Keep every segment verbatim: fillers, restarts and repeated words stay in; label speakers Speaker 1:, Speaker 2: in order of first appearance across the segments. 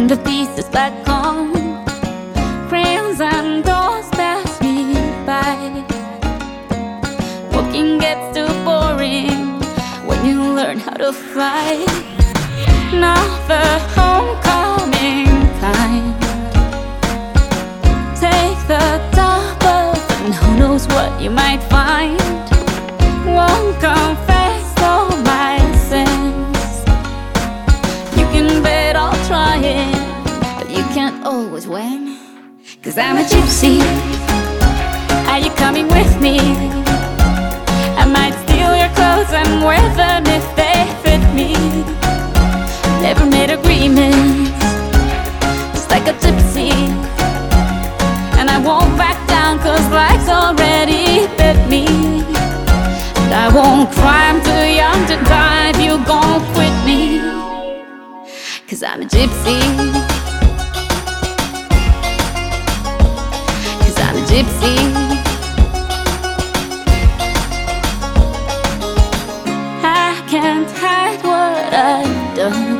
Speaker 1: the pieces back home. Crayons and doors pass me by. Walking gets too boring when you learn how to fly. Now the homecoming time. Take the top off and who knows what you might find. Won't confess all my sins. You can bet I'll try it, but you can't always win. 'Cause I'm a gypsy. Are you coming with me? I might steal your clothes and wear them if they fit me. Never made agreements, just like a gypsy. And I won't back down 'cause life's already bit me. And I won't cry, I'm too young to die if you gon' quit me. 'Cause I'm a gypsy. 'Cause I'm a gypsy. I can't hide what I've done.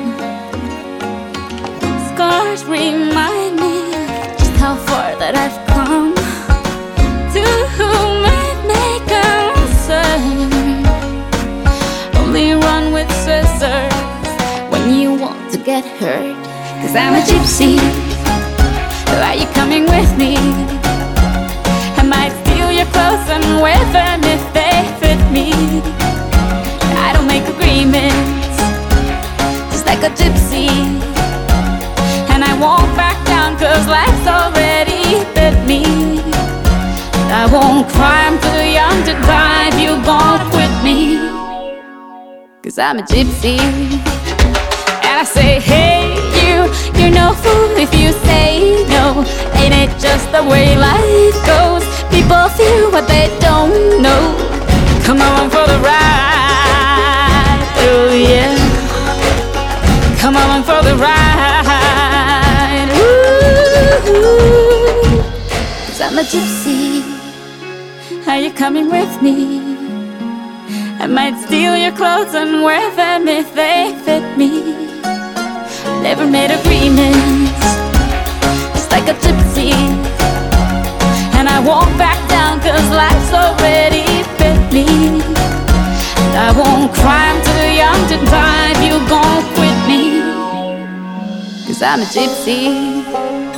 Speaker 1: Scars remind me just how far that I've come. To whom it may concern, only run with scissors when you want to get hurt. 'Cause I'm a gypsy. Are you coming with me? I might steal your clothes and wear them if they fit me. I don't make agreements, just like a gypsy. And I won't back down 'cause life's already bit me. I won't cry, I'm too young to die if you gon' quit me. 'Cause I'm a gypsy. And I say, hey you, you're no fool if you say no. Ain't it just the way life goes? People feel what they don't know. Come along for the ride, oh yeah. Come along for the ride, ooh. 'Cause I'm a gypsy. Are you coming with me? I might steal your clothes and wear them if they fit me. Never made agreements, just like a gypsy. And I won't back down 'cause life's already bit me. And I won't cry, I'm too young to die if you gon' quit me. 'Cause I'm a gypsy.